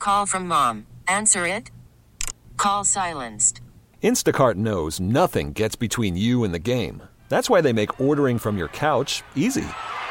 Call from mom. Answer it. Call silenced. Instacart knows nothing gets between you and the game. That's why they make ordering from your couch easy.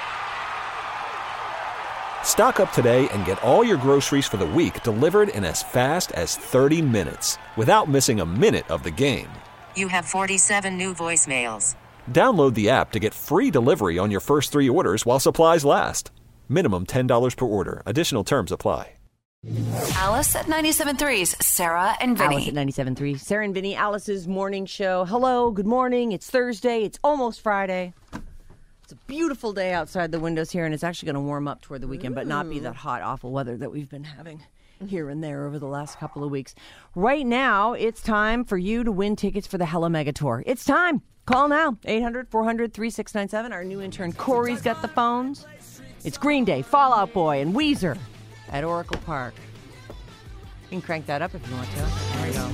Stock up today and get all your groceries for the week delivered in as fast as 30 minutes without missing a minute of the game. You have 47 new voicemails. Download the app to get free delivery on your first 3 orders while supplies last. Minimum $10 per order. Additional terms apply. Alice at 97.3's Sarah and Vinny. Alice at 97.3. Sarah and Vinny, Alice's morning show. Hello, good morning. It's Thursday. It's almost Friday. It's a beautiful day outside the windows here, and it's actually going to warm up toward the weekend, but not be that hot, awful weather that we've been having here and there over the last couple of weeks. Right now, it's time for you to win tickets for the Hella Mega Tour. It's time. Call now. 800-400-3697. Our new intern, Corey's got the phones. It's Green Day, Fall Out Boy, and Weezer at Oracle Park. You can crank that up if you want to. There we go.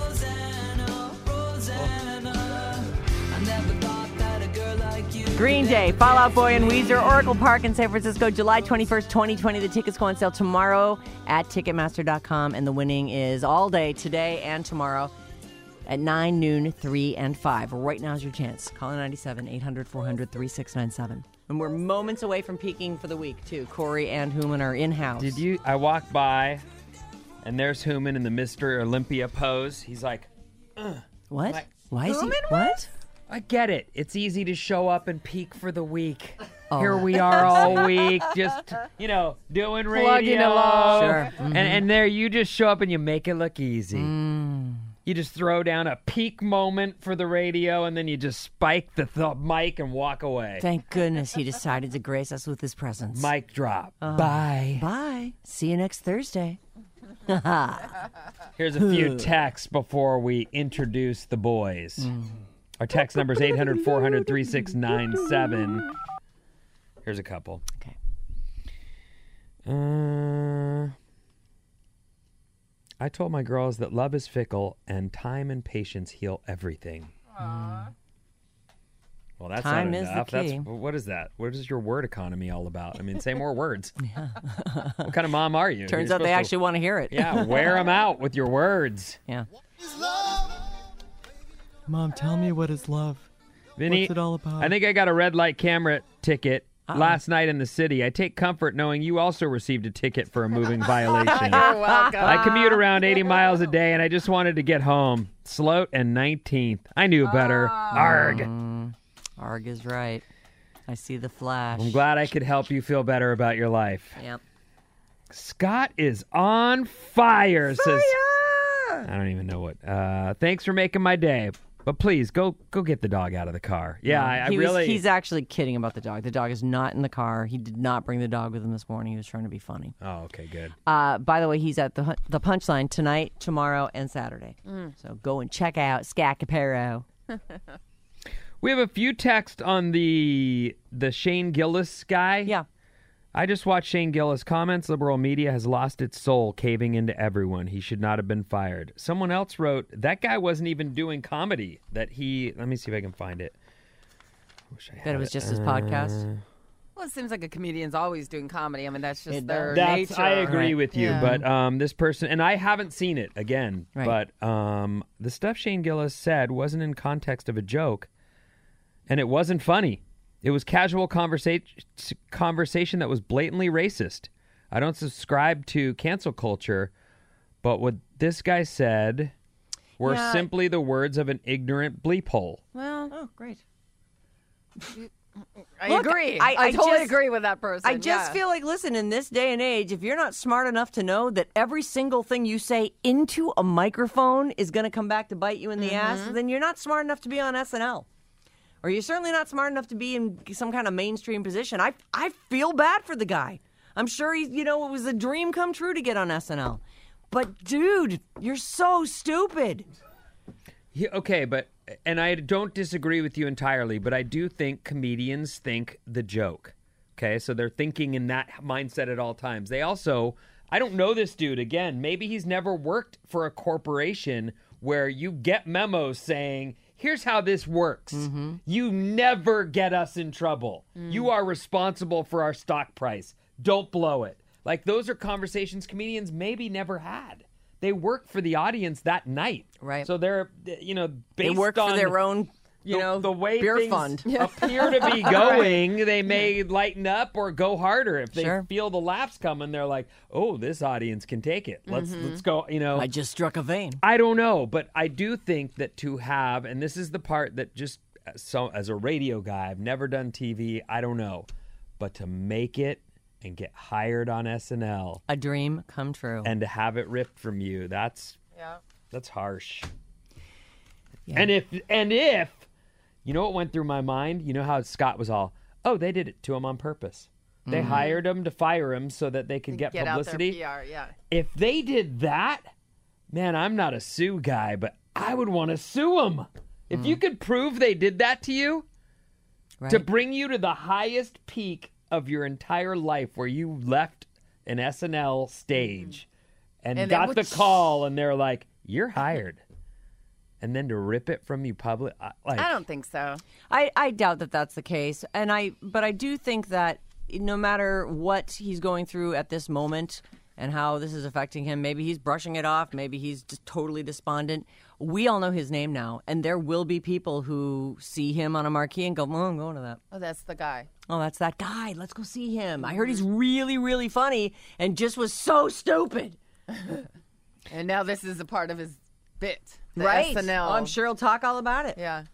Green Day, Fall Out Boy, and Weezer, Oracle Park in San Francisco, July 21st, 2020. The tickets go on sale tomorrow at Ticketmaster.com, and the winning is all day, today and tomorrow, at 9, noon, 3, and 5. Right now's your chance. Call 97, 800-400-3697. And we're moments away from peaking for the week, too. Corey and Hooman are in-house. I walked by, and there's Hooman in the Mr. Olympia pose. He's like, What? Why is he? Hooman, What? I get it. It's easy to show up and peak for the week. Oh. Here we are all week, just, doing radio. Plugging along. Sure. Mm-hmm. And there you just show up and you make it look easy. You just throw down a peak moment for the radio, and then you just spike the mic and walk away. Thank goodness he decided to grace us with his presence. Mic drop. Bye. Bye. See you next Thursday. Here's a few texts before we introduce the boys. Our text number is 800-400-3697. Here's a couple. Okay. I told my girls that love is fickle and time and patience heal everything. Well, that's Time not is enough. the key. What is that? What is your word economy all about? I mean, say more words. Yeah. What kind of mom are you? Turns out they actually want to hear it. Yeah, wear them out with your words. Yeah. Mom, tell me what is love. Vinny, what's it all about? I think I got a red light camera ticket last night in the city. I take comfort knowing you also received a ticket for a moving violation. You're welcome. I commute around 80 miles a day, and I just wanted to get home. Sloat and 19th. I knew better. Arg. Arg is right. I see the flash. I'm glad I could help you feel better about your life. Yep. Scott is on fire. Says, I don't even know what. Thanks for making my day. But please, go get the dog out of the car. Yeah, He's actually kidding about the dog. The dog is not in the car. He did not bring the dog with him this morning. He was trying to be funny. Oh, okay, good. By the way, he's at the Punchline tonight, tomorrow, and Saturday. So go and check out Scott Capero. We have a few texts on the Shane Gillis guy. Yeah. I just watched Shane Gillis comments. Liberal media has lost its soul, caving into everyone. He should not have been fired. Someone else wrote, that guy wasn't even doing comedy. Let me see if I can find it. Bet it was just his podcast. Well, it seems like a comedian's always doing comedy. I mean, that's just their That's, nature. I agree with you, Yeah. but this person, and I haven't seen it again, Right. but the stuff Shane Gillis said wasn't in context of a joke, and it wasn't funny. It was casual conversation that was blatantly racist. I don't subscribe to cancel culture, but what this guy said were simply the words of an ignorant bleep hole. Well, Oh, great. I Look, agree. I I totally just- agree with that person. I just feel like, listen, in this day and age, if you're not smart enough to know that every single thing you say into a microphone is going to come back to bite you in the ass, then you're not smart enough to be on SNL. Or you're certainly not smart enough to be in some kind of mainstream position. I feel bad for the guy. I'm sure it was a dream come true to get on SNL. But, dude, you're so stupid. Yeah, okay, and I don't disagree with you entirely, but I do think comedians think the joke. Okay, so they're thinking in that mindset at all times. They also, I don't know this dude, again, maybe he's never worked for a corporation where you get memos saying, here's how this works. You never get us in trouble. You are responsible for our stock price. Don't blow it. Like, those are conversations comedians maybe never had. They work for the audience that night. Right. So they're, based They work on for their own, the way beer things fund. appear to be going, they may lighten up or go harder. If they Sure. feel the laughs coming, they're like, oh, this audience can take it. Let's go, I just struck a vein. I don't know, but I do think that to have, and this is the part that just, so as a radio guy, I've never done TV, I don't know, but to make it and get hired on SNL A dream come true. and to have it ripped from you, that's harsh. Yeah. And if you know what went through my mind, you know how Scott was all, oh, they did it to him on purpose. They hired him to fire him so that they could get publicity. Out their PR, yeah. If they did that, man, I'm not a sue guy, but I would want to sue them. If you could prove they did that to you, to bring you to the highest peak of your entire life where you left an SNL stage and got the call and they're like, you're hired. And then to rip it from you public, I don't think so. I doubt that that's the case, but I do think that no matter what he's going through at this moment and how this is affecting him, maybe he's brushing it off, maybe he's just totally despondent. We all know his name now, and there will be people who see him on a marquee and go, "Oh, I'm going to that. Oh, that's the guy. Oh, that's that guy. Let's go see him. I heard he's really, really funny and just was so stupid." And now this is a part of his bit. The Right. SNL. Oh, I'm sure he'll talk all about it. Yeah.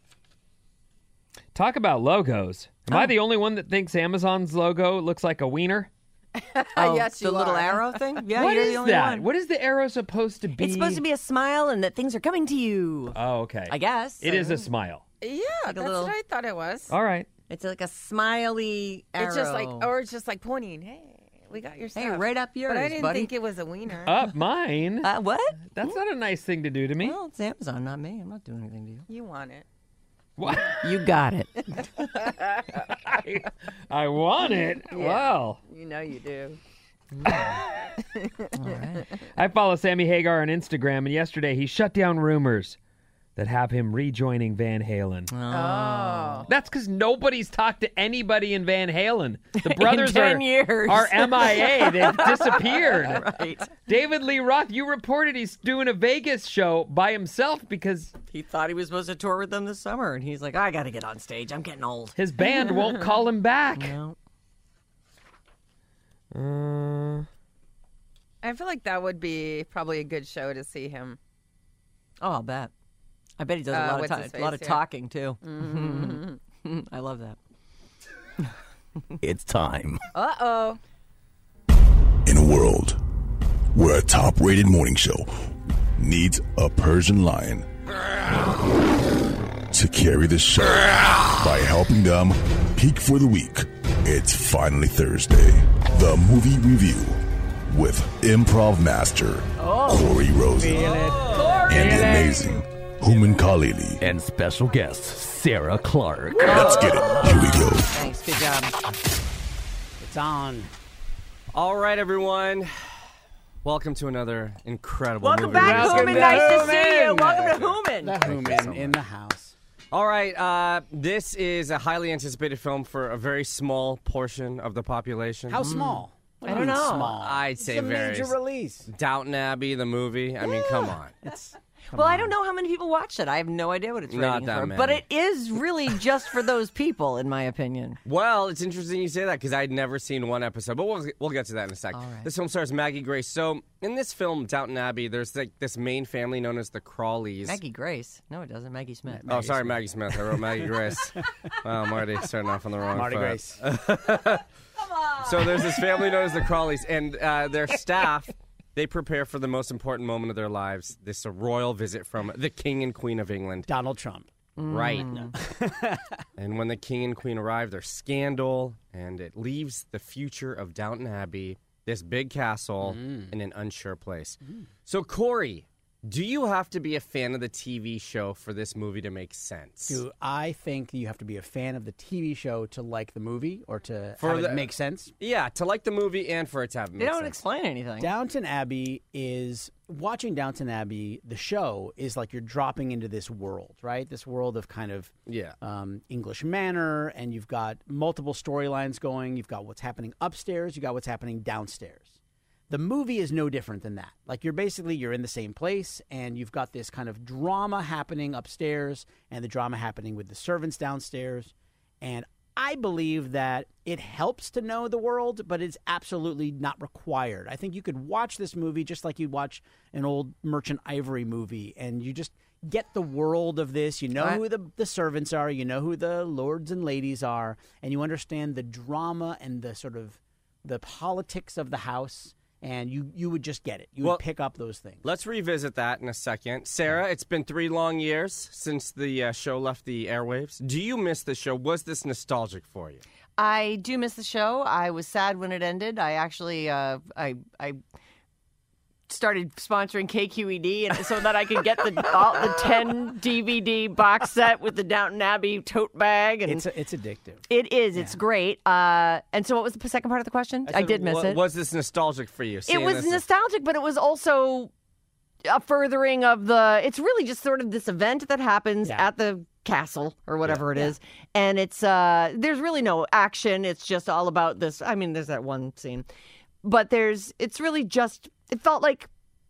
Talk about logos. Am I the only one that thinks Amazon's logo looks like a wiener? Oh, Yes, the you little are. arrow thing? Yeah, What you're is the only that? one. What is the arrow supposed to be? It's supposed to be a smile and that things are coming to you. Oh, okay. I guess. It is a smile. Yeah, that's little- what I thought it was. All right. It's like a smiley arrow. It's just like, or it's just like pointing, hey, we got your stuff. Hey, right up yours, But I didn't buddy. think it was a wiener. Up mine. What? That's not a nice thing to do to me. Well, it's Amazon, not me. I'm not doing anything to you. You want it. What? You got it. I want it. Well, You know you do. All right. I follow Sammy Hagar on Instagram, and yesterday he shut down rumors that have him rejoining Van Halen. Oh. That's because nobody's talked to anybody in Van Halen. The brothers 10 years. are MIA. They've disappeared. Right. David Lee Roth, you reported he's doing a Vegas show by himself because He thought he was supposed to tour with them this summer, and he's like, I got to get on stage. I'm getting old. his band won't call him back. No. I feel like that would be probably a good show to see him. Oh, I'll bet. I bet he does a lot of what's his a lot of face, yeah. talking, too. I love that. It's time. Uh-oh. In a world where a top-rated morning show needs a Persian lion to carry the show by helping them peak for the week, it's finally Thursday. The movie review with improv master Corey Rosen and the amazing Human Khalili. And special guest, Sarah Clark. Let's get it. Here we go. Thanks. Good job. It's on. All right, everyone. Welcome to another incredible Welcome movie back, review. Human. Nice to see you. Welcome to Human. The Human in the house. All right, this is a highly anticipated film for a very small portion of the population. How small? What do I you don't mean know. Small. I'd say It's a very. major release. Downton Abbey, the movie. I mean, come on. Well, I don't know how many people watched it. I have no idea what it's Not rating that for. many. But it is really just for those people, in my opinion. Well, it's interesting you say that because I'd never seen one episode, but we'll get to that in a sec. All right. This film stars Maggie Grace. So in this film, Downton Abbey, there's like this main family known as the Crawleys. Maggie Grace. No, it doesn't. Maggie Smith. Oh, sorry, Maggie Smith. I wrote Maggie Grace. Wow, I'm already starting off on the wrong Marty foot. Grace. So there's this family known as the Crawleys, and their staff, they prepare for the most important moment of their lives, this royal visit from the King and Queen of England. Donald Trump. Right. And when the King and Queen arrive, there's scandal, and it leaves the future of Downton Abbey, this big castle, in an unsure place. So, Corey, Do you have to be a fan of the TV show for this movie to make sense? Do I think you have to be a fan of the TV show to like the movie or to have it make sense? Yeah, to like the movie and for it to have They don't explain anything. Downton Abbey watching Downton Abbey, the show, is like you're dropping into this world, right? This world of kind of English manor, and you've got multiple storylines going. You've got what's happening upstairs. You've got what's happening downstairs. The movie is no different than that. Like you're in the same place, and you've got this kind of drama happening upstairs and the drama happening with the servants downstairs. And I believe that it helps to know the world, but it's absolutely not required. I think you could watch this movie just like you'd watch an old Merchant Ivory movie, and you just get the world of this. You know who the servants are, you know who the lords and ladies are, and you understand the drama and the sort of the politics of the house. And you would just get it. You would pick up those things. Let's revisit that in a second. Sarah, it's been 3 long years since the show left the airwaves. Do you miss the show? Was this nostalgic for you? I do miss the show. I was sad when it ended. I actually I started sponsoring KQED and so that I could get the 10 DVD box set with the Downton Abbey tote bag. And it's addictive. It is. Yeah. It's great. And so what was the second part of the question? I did miss it. Was this nostalgic for you? It was nostalgic, but it was also a furthering of the... It's really just sort of this event that happens at the castle or whatever it is. And it's there's really no action. It's just all about this. I mean, there's that one scene. But it's really just... It felt like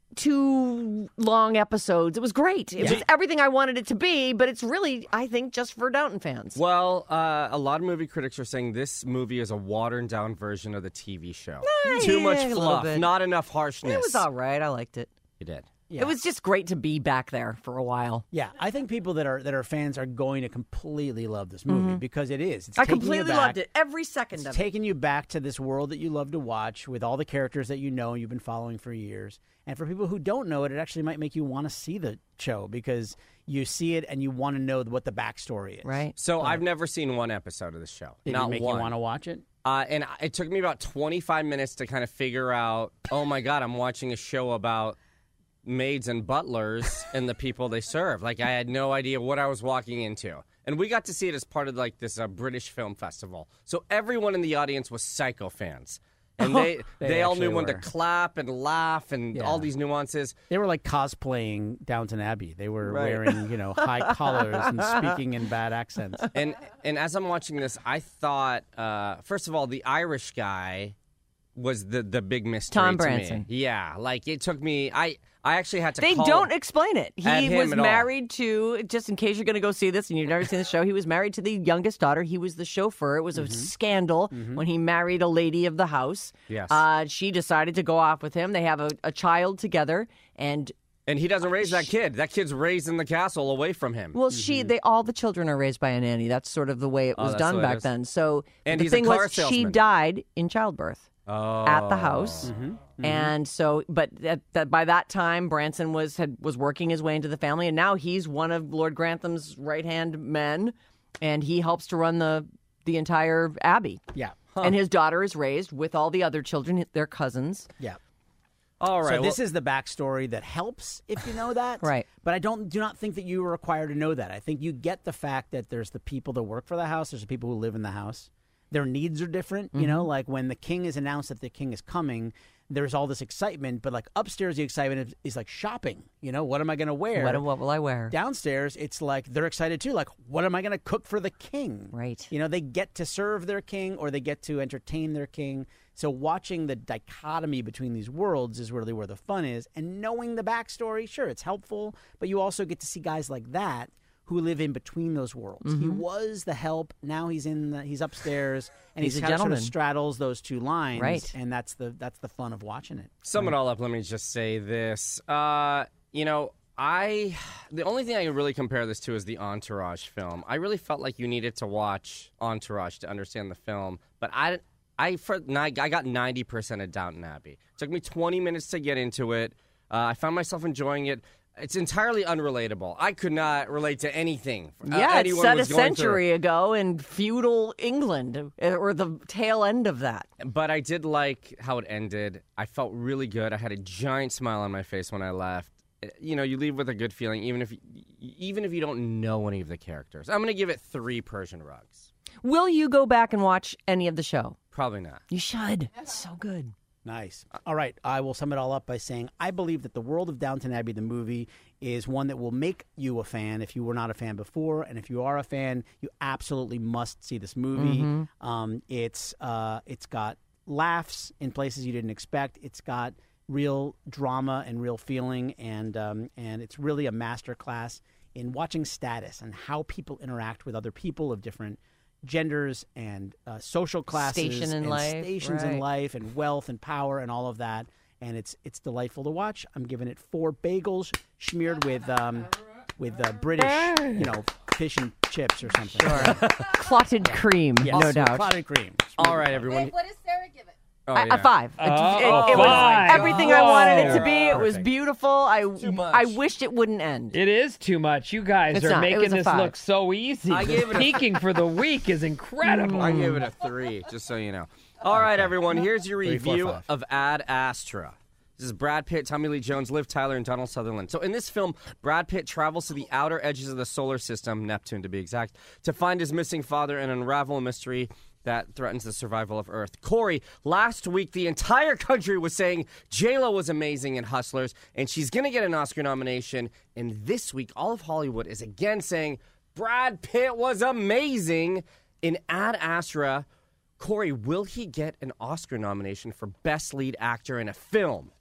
2 long episodes. It was great. It was everything I wanted it to be, but it's really, I think, just for Downton fans. Well, a lot of movie critics are saying this movie is a watered-down version of the TV show. Too much fluff, not enough harshness. It was all right. I liked it. You did. Yeah. It was just great to be back there for a while. Yeah, I think people that are fans are going to completely love this movie because it is. I completely loved it. Every second of it. It's taking you back to this world that you love to watch with all the characters that you know and you've been following for years. And for people who don't know it, it actually might make you want to see the show because you see it and you want to know what the backstory is. Right. So I've never seen one episode of the show. Did it make you want to watch it? And it took me about 25 minutes to kind of figure out, oh my God, I'm watching a show about maids and butlers and the people they serve. Like I had no idea what I was walking into. And we got to see it as part of like this British film festival. So everyone in the audience was Psycho fans. And they all knew when to clap and laugh and all these nuances. They were like cosplaying Downton Abbey. They were wearing, high collars and speaking in bad accents. And as I'm watching this, I thought, first of all, the Irish guy was the big mystery Tom to Branson. me. Yeah, like it took me. I actually had to. They don't explain it. He was married to, just in case you're going to go see this and you've never seen the show, he was married to the youngest daughter. He was the chauffeur. It was a scandal when he married a lady of the house. Yes. She decided to go off with him. They have a child together, and he doesn't raise that kid. That kid's raised in the castle away from him. Well, all the children are raised by a nanny. That's sort of the way it was done back then. So the thing was, she died in childbirth. At the house, and so, but by that time, Branson was working his way into the family, and now he's one of Lord Grantham's right-hand men, and he helps to run the entire abbey. Yeah, and his daughter is raised with all the other children, their cousins. Yeah. All right. So this is the backstory that helps if you know that, right? But I do not think that you are required to know that. I think you get the fact that there's the people that work for the house, there's the people who live in the house. Their needs are different, like when the king is announced that the king is coming, there's all this excitement, but like upstairs, the excitement is like shopping. What am I going to wear? What will I wear? Downstairs, it's like they're excited too. Like, what am I going to cook for the king? Right. They get to serve their king or they get to entertain their king. So watching the dichotomy between these worlds is really where the fun is. And knowing the backstory, sure, it's helpful, but you also get to see guys like that who live in between those worlds. He was the help. Now he's he's upstairs, and he's a kind of gentleman. Sort of straddles those two lines, right? And that's the fun of watching it. Sum it all up. Let me just say this. The only thing I can really compare this to is the Entourage film. I really felt like you needed to watch Entourage to understand the film, but I got 90% of Downton Abbey. It took me 20 minutes to get into it. I found myself enjoying it. It's entirely unrelatable. I could not relate to anything. It's set a century ago in feudal England, or the tail end of that. But I did like how it ended. I felt really good. I had a giant smile on my face when I left. you leave with a good feeling, even if you don't know any of the characters. I'm going to give it 3 Persian rugs. Will you go back and watch any of the show? Probably not. You should. It's so good. Nice. All right. I will sum it all up by saying I believe that The World of Downton Abbey, the movie, is one that will make you a fan if you were not a fan before. And if you are a fan, you absolutely must see this movie. Mm-hmm. It's got laughs in places you didn't expect. It's got real drama and real feeling. And it's really a masterclass in watching status and how people interact with other people of different genders and social classes, stations in life, and wealth and power and all of that, and it's delightful to watch. I'm giving it 4 bagels smeared with British, fish and chips or something. Sure. Clotted cream, Yes, no doubt. Clotted cream. All right, everyone. Wait, what does Sarah give it? Oh, A 5. It five. was everything I wanted it to be. It was Perfect. beautiful. I wished it wouldn't end. It is too much. You guys It's are not. It was making a this 5. look so easy. I gave it a- Peaking for the week is incredible. I gave it a 3, just so you know. All right, everyone. Here's your 3, 4, review 5. of Ad Astra. This is Brad Pitt, Tommy Lee Jones, Liv Tyler, and Donald Sutherland. So in this film, Brad Pitt travels to the outer edges of the solar system, Neptune to be exact, to find his missing father and unravel a mystery that threatens the survival of Earth. Corey, last week the entire country was saying J-Lo was amazing in Hustlers, and she's going to get an Oscar nomination. And this week, all of Hollywood is again saying Brad Pitt was amazing in Ad Astra. Corey, will he get an Oscar nomination for Best Lead Actor in a Film?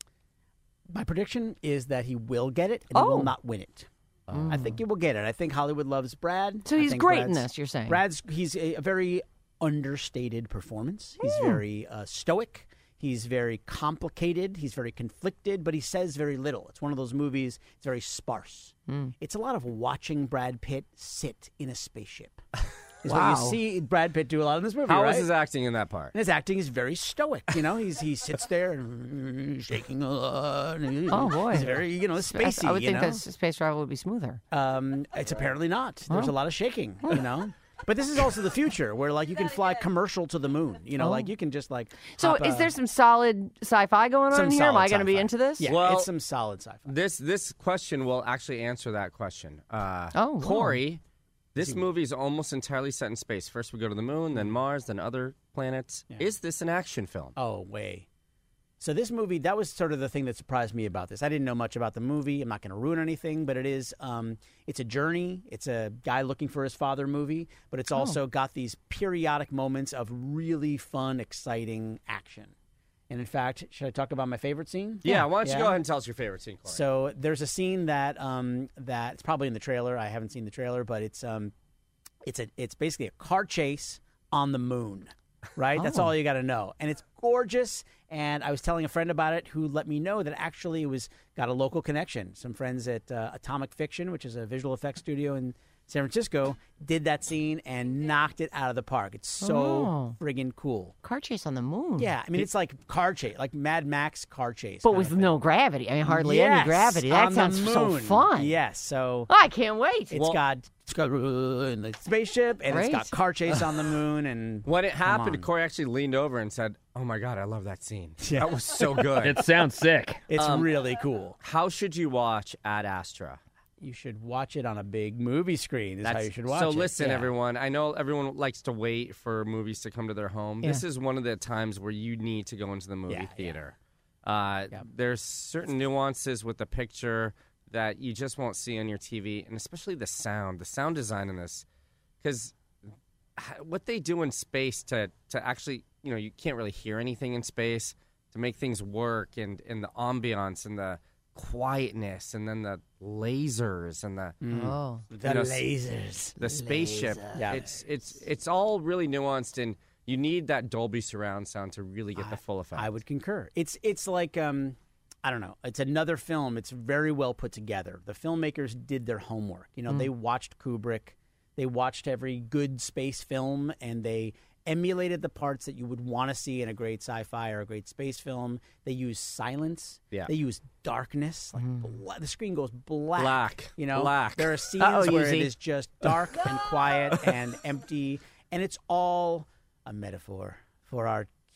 My prediction is that he will get it and he will not win it. I think he will get it. I think Hollywood loves Brad. So I he's think great in Brad's- this, you're saying? He's a very understated performance. He's very stoic. He's very complicated. He's very conflicted, but he says very little. It's one of those movies, it's very sparse. It's a lot of watching Brad Pitt sit in a spaceship. Is what you see Brad Pitt do a lot in this movie, How right? was his acting in that part? And his acting is very stoic. He sits there and shaking a lot. Oh, boy. He's very, spacey. I would think that space travel would be smoother. It's apparently not. There's a lot of shaking, But this is also the future where, you can fly commercial to the moon. You can just, So hop is there some solid sci-fi going on here? Am I going to be into this? Yeah, Well, it's some solid sci-fi. This question will actually answer that question. wow. Corey, this movie is almost entirely set in space. First we go to the moon, then Mars, then other planets. Yeah. Is this an action film? Oh, way. So this movie, that was sort of the thing that surprised me about this. I didn't know much about the movie. I'm not going to ruin anything, but it is, it's a journey. It's a guy looking for his father movie, but it's also got these periodic moments of really fun, exciting action. And in fact, should I talk about my favorite scene? Yeah, why don't you go ahead and tell us your favorite scene, Corey? So there's a scene that it's probably in the trailer. I haven't seen the trailer, but it's basically a car chase on the moon, right? That's all you got to know, and it's gorgeous. And I was telling a friend about it who let me know that actually it got a local connection. Some friends at Atomic Fiction, which is a visual effects studio in San Francisco, did that scene and knocked it out of the park. It's so friggin' cool. Car chase on the moon. Yeah, I mean, it's like car chase, like Mad Max car chase. But kind with of thing. no gravity. I mean, hardly any Yes, gravity. That on sounds the so moon. fun. Yes, so I can't wait. it's got the spaceship and it's Great. got car chase on the moon. And When it Come happened, on. Corey actually leaned over and said, "Oh my God, I love that scene. That was so good." It sounds sick. it's really cool. How should you watch Ad Astra? You should watch it on a big movie screen. Is how you should watch it. So listen, Yeah. everyone. I know everyone likes to wait for movies to come to their home. This is one of the times where you need to go into the movie theater. There's certain nuances with the picture that you just won't see on your TV, and especially the sound design in this. Because what they do in space to actually, you can't really hear anything in space, to make things work, and the ambiance and the quietness, and then the lasers and the lasers, the spaceship. Yeah. It's all really nuanced, and you need that Dolby surround sound to really get the full effect. I would concur. It's like I don't know. It's another film. It's very well put together. The filmmakers did their homework. They watched Kubrick. They watched every good space film, and they emulated the parts that you would want to see in a great sci-fi or a great space film. They use silence. Yeah. They use darkness. Like the screen goes black. Black. There are scenes where it is just dark and quiet and empty, and it's all a metaphor for our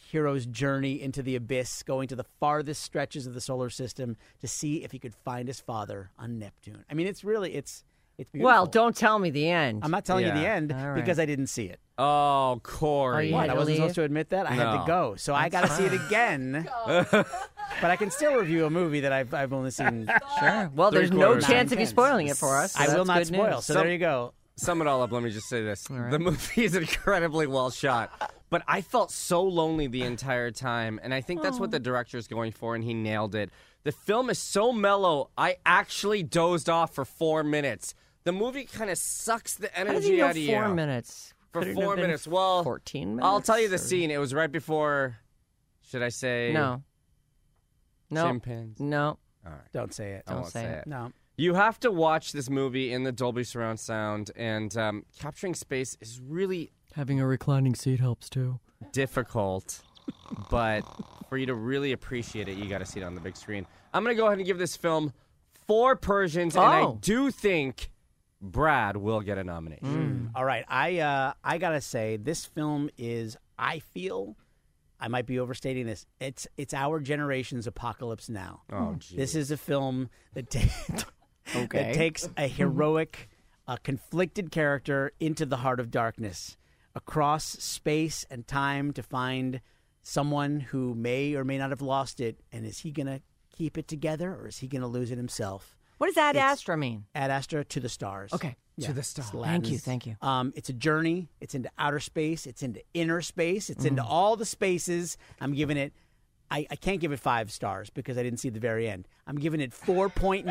hero's journey into the abyss, going to the farthest stretches of the solar system to see if he could find his father on Neptune. I mean, it's beautiful. Well, don't tell me the end. I'm not telling you the end All right. because I didn't see it. Oh, Corey. Oh, What? I wasn't leave? supposed to admit that? I had to go. So I got to see it again. But I can still review a movie that I've only seen. Sure. Well, there's no chance of you spoiling it for us. So I will that's not good spoil. news. So there you go. Sum it all up, let me just say this. right. The movie is incredibly well shot, but I felt so lonely the entire time, and I think that's what the director's going for, and he nailed it. The film is so mellow, I actually dozed off for 4 minutes. The movie kind of sucks the How did energy you know out of you. 4 minutes? For Could it 4 have been minutes. Well, 14 minutes. I'll tell you the or- scene. It was right before, should I say? No. Chimpanzee. No. All right. Don't say it. I won't say it. No. You have to watch this movie in the Dolby Surround Sound, and capturing space is really Having a reclining seat helps too. difficult, but for you to really appreciate it, you got to see it on the big screen. I'm going to go ahead and give this film 4 Persians, and I do think Brad will get a nomination. All right. I got to say, this film is, I feel, I might be overstating this, it's our generation's Apocalypse Now. Oh, geez. This is a film that, that takes a heroic, conflicted character into the heart of darkness, across space and time to find someone who may or may not have lost it, and is he going to keep it together, or is he going to lose it himself? What does Ad Astra mean? Ad Astra, to the stars. Okay. Yeah, To the stars. it's Latin. Thank you. It's a journey. It's into outer space. It's into inner space. It's into all the spaces. I'm giving it, I can't give it 5 stars because I didn't see the very end. I'm giving it 4.9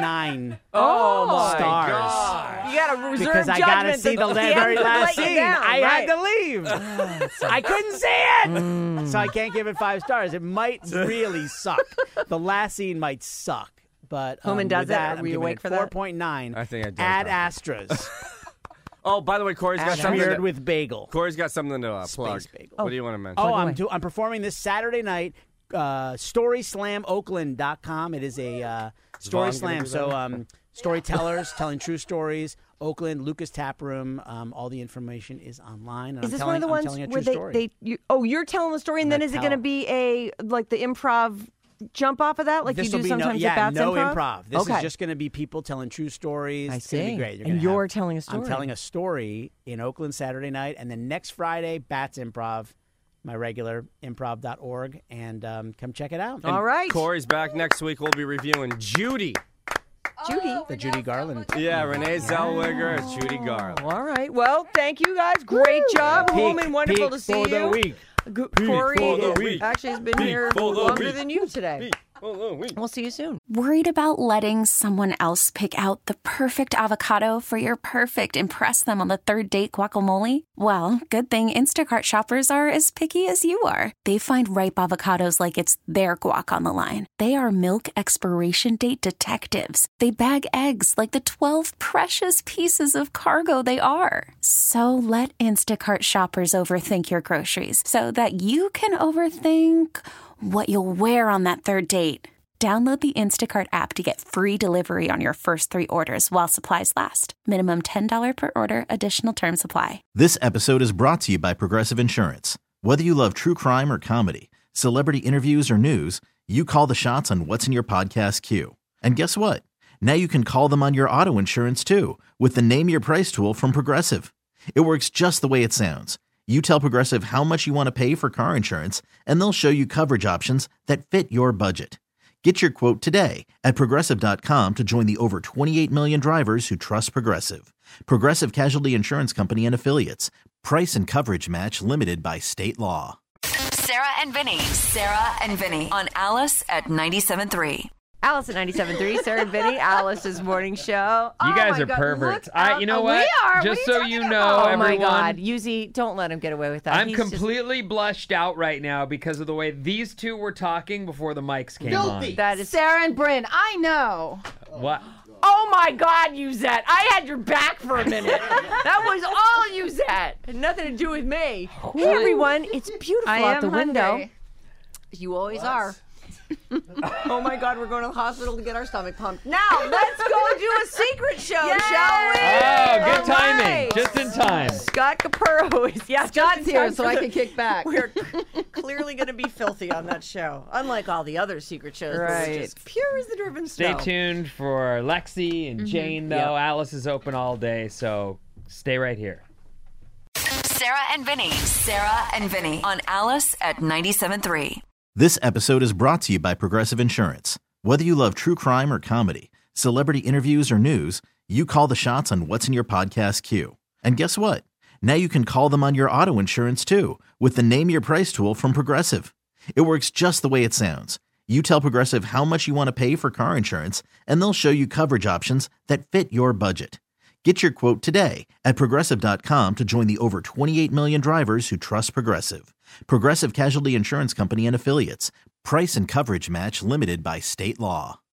my stars. God. You got to reserve Because I judgment. got to see the at very end to last let you scene. down, I right. had to leave. I couldn't see it. So I can't give it 5 stars. It might really suck. The last scene might suck. But Human does with it? that, Are I'm we giving awake it for that? 4.9. I think I dozed Ad off. Astras. Oh, by the way, Corey's got something. Weird with bagel. Corey's got something to plug. Space bagel. What do you want to mention? Oh, away. I'm performing this Saturday night. StorySlamOakland.com. It is a story Vaughn gonna slam. do that? So storytellers telling true stories. Oakland, Lucas Tap Room. All the information is online. And Is I'm this telling, one of the I'm ones telling a where true story. you're telling the story, and then is it going to be like the improv jump off of that, like this you will do be sometimes no, at Bats no Improv? This Okay. is just going to be people telling true stories. I It's going to see. be great. And you're telling a story. I'm telling a story in Oakland Saturday night, and then next Friday, Bats Improv, my regular improv.org, and come check it out. All right. Corey's back next week. We'll be reviewing Judy. Judy. The Judy Garland. Yeah, Renee Zellweger as Judy Garland. All right. Well, thank you guys. Great job. Woman, wonderful to see for you. the week. Corey for the week. actually has been Peak here for the longer week. than you today. We'll see you soon. Worried about letting someone else pick out the perfect avocado for your perfect impress them on the third date guacamole? Well, good thing Instacart shoppers are as picky as you are. They find ripe avocados like it's their guac on the line. They are milk expiration date detectives. They bag eggs like the 12 precious pieces of cargo they are. So let Instacart shoppers overthink your groceries so that you can overthink what you'll wear on that third date. Download the Instacart app to get free delivery on your first 3 orders while supplies last. Minimum $10 per order. Additional terms apply. This episode is brought to you by Progressive Insurance. Whether you love true crime or comedy, celebrity interviews or news, you call the shots on what's in your podcast queue. And guess what? Now you can call them on your auto insurance too with the Name Your Price tool from Progressive. It works just the way it sounds. You tell Progressive how much you want to pay for car insurance, and they'll show you coverage options that fit your budget. Get your quote today at Progressive.com to join the over 28 million drivers who trust Progressive. Progressive Casualty Insurance Company and Affiliates. Price and coverage match limited by state law. Sarah and Vinny. Sarah and Vinny on Alice at 97.3. Alice at 97.3, Sarah and Vinny, Alice's morning show. You Oh guys my are God, perverts. look out. You know Oh, what? We are. Just What are so you you talking know, about? everyone. Oh my God, Yuzi, don't let him get away with that. I'm He's just- completely blushed out right now because of the way these two were talking before the mics came on. That is Sarah and Bryn, I know. What? Oh my God, Yuzette. I had your back for a minute. That was all Yuzette. Had nothing to do with me. Hey, everyone. It's beautiful I out am the window. hungry. You always are. Oh my God, we're going to the hospital to get our stomach pumped. Now, let's go do a secret show, shall we? Oh, good All timing. right. Just in time. Scott Capurro is, Scott's here, so I can kick back. We're clearly going to be filthy on that show, unlike all the other secret shows. Right. Where we're just pure as the driven Stay snow. tuned for Lexi and Jane, though. Yep. Alice is open all day, so stay right here. Sarah and Vinny. Sarah and Vinny on Alice at 97.3. This episode is brought to you by Progressive Insurance. Whether you love true crime or comedy, celebrity interviews or news, you call the shots on what's in your podcast queue. And guess what? Now you can call them on your auto insurance too with the Name Your Price tool from Progressive. It works just the way it sounds. You tell Progressive how much you want to pay for car insurance, and they'll show you coverage options that fit your budget. Get your quote today at Progressive.com to join the over 28 million drivers who trust Progressive. Progressive Casualty Insurance Company and Affiliates. Price and coverage match limited by state law.